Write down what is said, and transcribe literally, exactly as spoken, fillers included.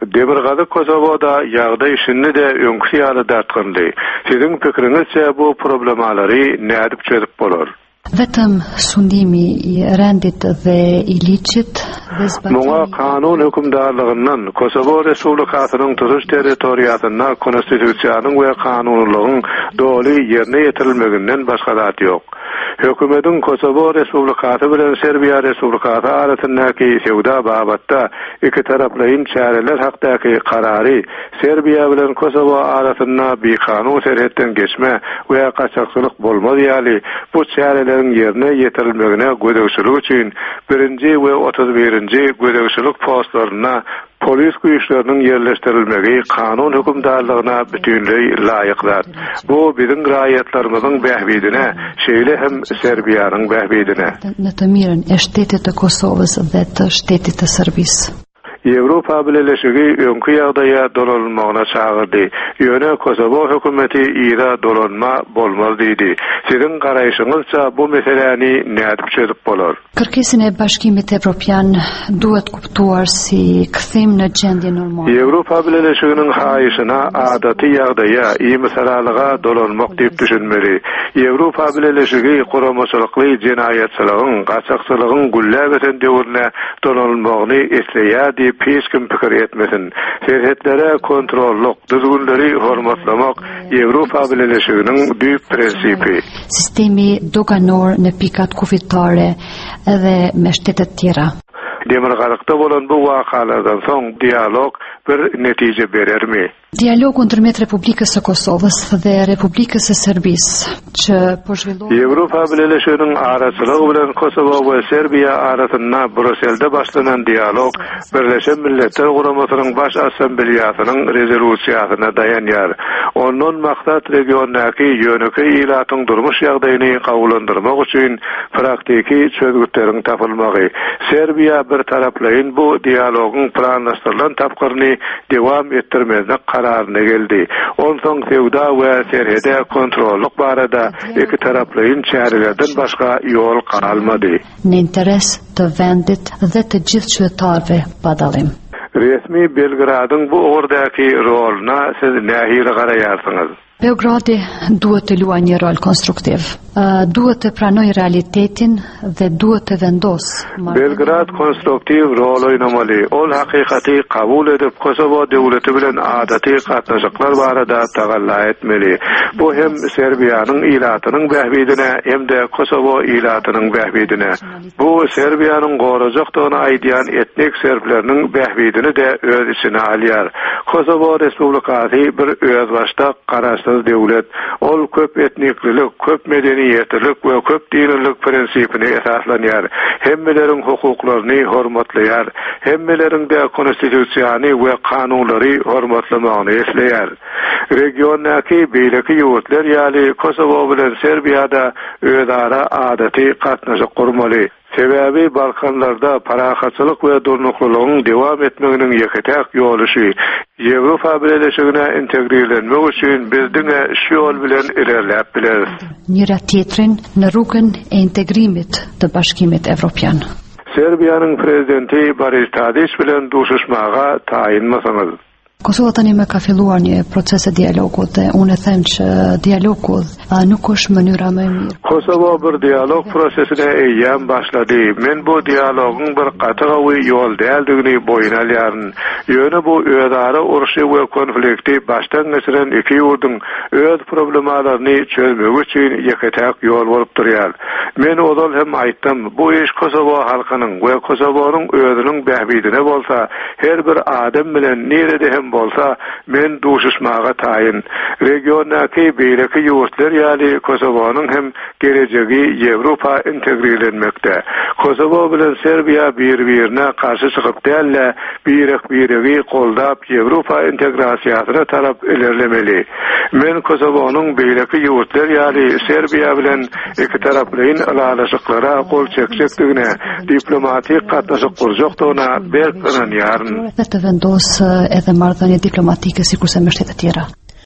Demirgazy Kosovo'da ýagdaý şinni de öňkü ýaly dartgyndy. Siziň pikiриňizçe bu problemalary nädip çözüp bolar? Vetëm sundimi i rendit dhe i ligjit dhe zbatimi... Muňa kanun hükümdarlygyndan Kosovo Respublikasynyň tutuş territoriýasyna konstitusiýanyň we kanunlygyň doly ýerine ýetirilmeginden başga zat ýok. Hökümetiň Kosovo Respublikasy bilen Serbiýa Respublikasy arasyndaky sewda babatda iki taraplaryň çäreler hakdaky karary Serbiýa bilen Kosovo arasynda bir kanun serhetden geçme we kaçakçylyk bolmaz ýaly bu çärelerin ýerine ýetirilmegine gödegçilik üçin birinji we otuz birinji gödegçilik postlaryna polis güýçleriniň ýerleşdirilmegi kanun hükümdarlygyna bütünlüği laýyklar. Bu biziň raýatlarymyzyň bähbidine, şeýle hem Serbiýanyň bähbidine. Në të mirën e shtetit të Kosovës dhe të shtetit të Serbisë. Ýewropa Birleşigi öňkü ýagdaýa dolanmagyna çagyrdy. Ýöne Kosovo hökümeti ýa dolanma bolmaz diýdi. Siziň garaýşyňyzça bu meseleni nädip çözüp bolar? Kërkesën e Bashkimit Evropian duhet kuptuar si kthim në gjendje normale. Ýewropa Birleşiginiň haýyşyna adaty ýagdaýa, ýa-mysalalyga dolanmak diýip düşünmeli. Ýewropa Birleşigi guramaçylykly jenaýatçylygyň, gaçakçylygyň güllebeten döwrüne dolanmagyny esleýär hiç kim pikir etmesin. Serhetlere kontrolluk, düzgünleri hormatlamak Ýewropa Birleşiginiň büyük prensipi. Sistemi doganor në pikat kufitare edhe me shtetet tjera. Demirgalikda bolan bu wakalardan soň dialog bir netije berermi? Dialogu ndërmjet Republikës së Kosovës dhe Republikës së Serbisë që po zhvillohet. Ýewropa Birleşiginiň araçylygy bilen Kosovo we Serbiýa arasynda Brüsselde başlanan dialog Birleşen Milletler Guramasynyň baş assambleýasynyň rezolýusiýasyna dayanýar. Onun maksat regiondaky ýöneki ýylatyň durmuş ýagdaýyny gawulandyrmak üçin praktiki çözgütleriň tapylmagy. Serbiýa bir taraplaryň bu dialogyň planlaşdyrylan tapgyryny dewam etdirmezlik kararına geldi. Ondan sewda we serhede kontrolluk barada iki taraplaryň çärelerden başga ýol kalmady. Në interes të vendit dhe të gjithë qytetarëve pa dallim. Resmi Belgrad'ın bu oradaky roluna siz nähili garaýarsyňyz? Beogradi duhet të luajë një rol konstruktiv. Uh, duhet të pranojë realitetin dhe duhet të vendosë. Belgrad konstruktiv rol oynamaly. Ol hakykati kabul edip Kosovo döwleti bilen adaty gatnaşyklar barada tagalla etmeli. Bu hem Serbiýanyň ýylatynyň bähbidine hem de Kosovo ýylatynyň bähbidine. Bu Serbiýanyň gorajakdygyna aýdýan etnik serbleriniň bähbidini de öz içine alýar. Kosovo Respublikasy bir öz başda garaşsyz döwlet. Ol köp etniklilik, köp medeniýetlik we köp dinlilik prinsipine esaslanýar. Hemmeleriň hukuklaryny hormatlaýar. Hemmeleriň de konstitusiýany we kanunlary hormatlamagyny esleýär. Regiondaky beýleki ýurtlar ýaly Kosovo bilen Serbiýada özara adaty gatnaşyk gurmaly. Sebebi Balkanlarda parahaçylyk we durnuklygyň dewam etmeginiň ýeketek ýoluşy. Ýewropa Birleşigine integrilenmek üçin bizdiň şu ýol bilen ilerläp bileriz. Njëra tjetrin në rrugën e integrimit të Bashkimit Evropian. Serbiýanyň prezidenti Boris Tadić bilen duşuşmaga taýinmasaňyz. Kosova tani me ka filluar një proces e dialogut dhe unë e them që dialogu nuk është mënyra më e mirë. Kosovo bir dialog prosesine eýän başlady. Men bu dialogyň bir gatygawy ýol däldigini boyun alýaryn. Ýöne bu özara uruşy we konflikti baştan geçiren iki ýurduň öz problemalaryny çözmek üçin ýeketek ýol bolup durýar. Men ozal hem aýtdym, bu iş Kosovo halkynyň we Kosovonyň özüniň bähbidine bolsa, her bir adam bilen nerede hem bolsa men duşuşmaga taýyn. Regiondaky beýleki ýurtlar ýaly Kosovonyň hem gelejegi Ýewropa integrilenmekde. Kosovo bilen Serbiýa bir-birine karşı çykyp dälle birek biregi goldap Ýewropa integrasiýasyna tarap ilerlemeli. Men Kosovonyň beýleki ýurtlar ýaly Serbiýa bilen iki taraplyň alalaşyklara gol çekjekdigine, diplomatik gatnaşyk gurjakdygyna berk ynanýaryn. Dhe të vendosë edhe marrëdhënie diplomatike sikurse me shtetet tjera.